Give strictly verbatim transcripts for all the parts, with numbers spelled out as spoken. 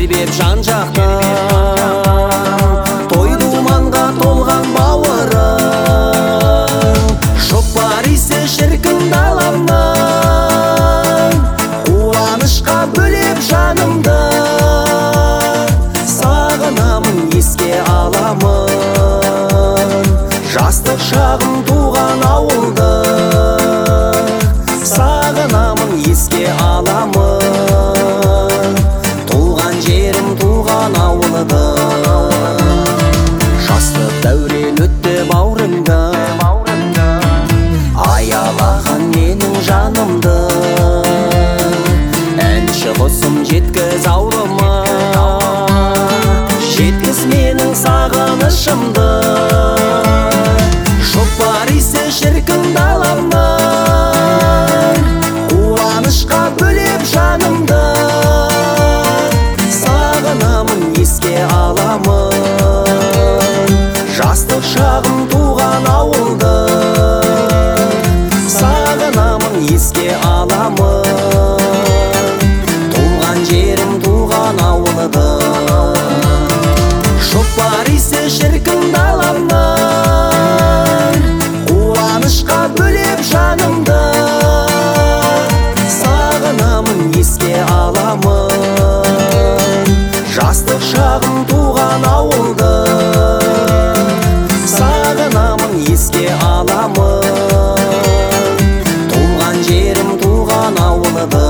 тербеп жан жақтан, той думанға толған бауырым. Шоқпар иісі шіркін даламнан, қуанышқа бөлеп жанымды. Сағынамын, еске аламын, жастық шағым туған ауылды. Сағынамын, еске аламын, туған жерім, туған ауылды. Жастық дәурен өтті бауырымда, аялаған менің жанымды. Әнші құсым жеткіз ауылыма, жеткіз менің сағынышымды. Шоқпар иісі шіркін даламнан, қуанышқа бөлеп жанымды. Сағынамын, еске аламын, жастық шағым туған ауылды. Сағынамын, еске аламын, туған жерім, туған ауылды. Шоқпар иісі шіркін даламнан, қуанышқа бөлеп жанымды. Сағынамын, еске аламын, жастық шағым туған ауылды. Сағынамын, еске аламын, туған жерім, туған ауылды.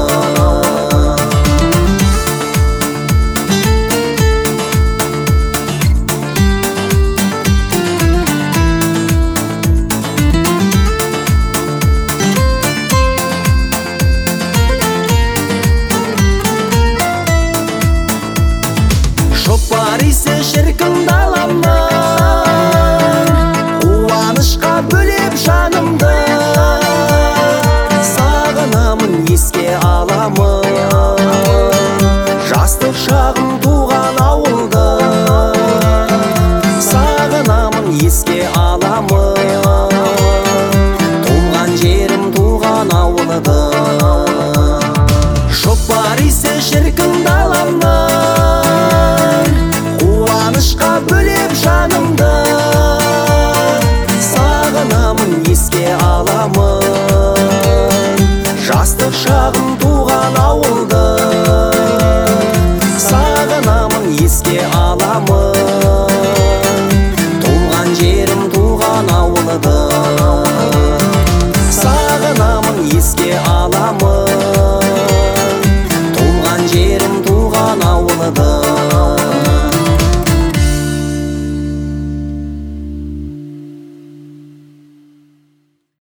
Шоқпар иісі шіркін даламнан, қуанышқа бөлеп жанымды. Сағынамын, еске аламын, жастық шағым туған ауылды. Сағынамын, еске аламын, туған жерім, туған ауылды. Шоқпар иісі шіркін даламнан, қуанышқа бөлеп жанымды. Сағынамын, еске аламын, жастық шағым